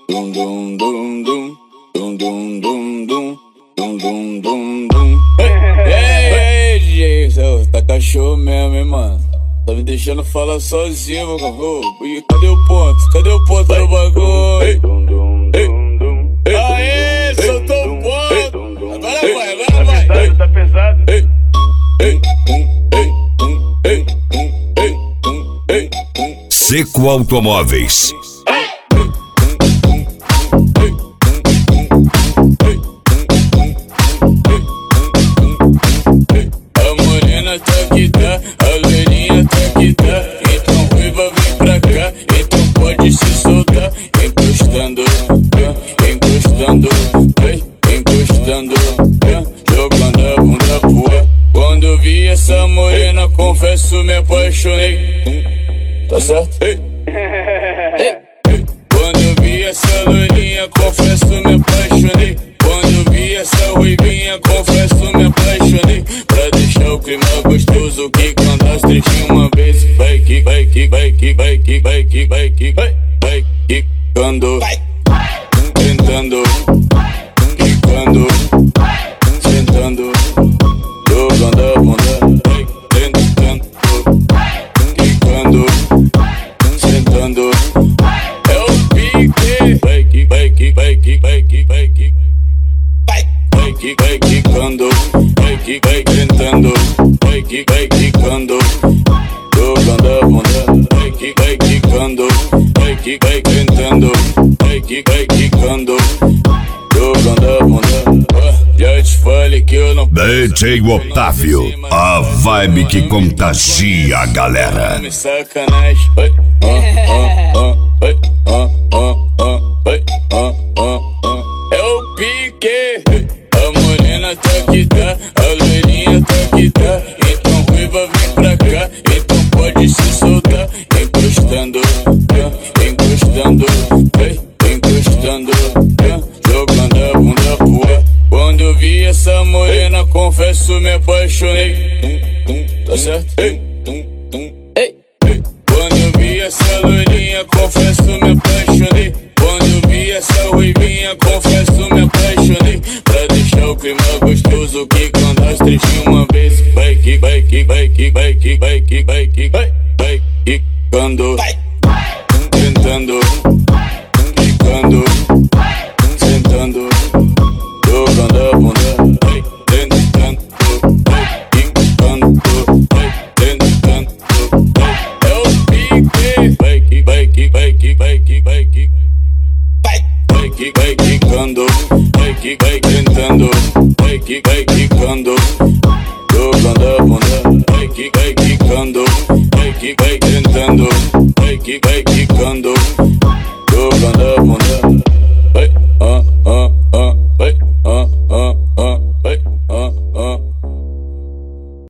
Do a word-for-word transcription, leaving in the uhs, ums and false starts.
dum dum dum dum, dum dum dum dum, dum dum dum dum. Ei, ei, ei, tá cachorro mesmo, hein, mano? Tá me deixando falar sozinho, meu cachorro. Cadê o ponto? Cadê o ponto do bagulho? Ei, ei, aê, soltou o ponto. Agora vai, agora vai. Tá pesado, tá pesado. Ei, ei, ei, ei, ei, ei, ei. Seco Automóveis. A morena tá que tá, a loirinha tá que tá. Então ruiva vem pra cá, então pode se soltar. Encostando, encostando, encostando, jogando a bunda pro ar. Quando vi essa morena, confesso me apaixonei. Tá certo? Ei. Ei. Quando vi essa loirinha, confesso me apaixonei. Quando vi essa ruivinha, confesso me apaixonei. Pra deixar o clima gostoso, que canta as trechinhas uma vez. Vai que, vai que, vai que, vai que, vai que, vai que, vai, vai quicando, tentando, quicando, sentando, jogando a bunda, vai tentando, quicando, sentando. É o pique, vai que, vai que, vai que, vai que, vai que, vai que, vai quicando, vai que, vai tentando, vai que, vai quicando, jogando a bunda, vai que, vai quicando, vai que, vai tentando, vai que, vai quicando, jogando a bunda. Já te falei que eu não D J Otávio, a vibe que contagia a galera. Me sacanagem. Oi, ó, ó, ó, oi, ó, ó, ó, oi, ó, ó, ó. É o pique. A morena tá que tá, a loirinha tá que tá. Então ruiva vem pra cá, então pode se soltar. Encostando, encostando, encostando, jogando a bunda pro ar. Quando eu vi essa morena, confesso me apaixonei. Tá certo? Ei, ei. Quando eu vi essa loirinha, confesso me apaixonei. Quando eu vi essa ruivinha, confesso me apaixonei. Pra deixar o clima gostoso, que canta as trechinhas uma vez. Vai que, vai que, vai que, vai que, vai que, vai que, vai, vai quicando, tentando, quicando, sentando, jogando a bunda, vai tentando, vai quicando, vai tentando, vai. É o pique, vai que, vai que, vai que, vai que, vai que, vai, vai que, vai quicando, vai que, vai tentando, vai que, vai quicando, jogando a bunda, vai que, vai quicando, vai que, vai tentando, vai que, vai quicando, jogando a bunda.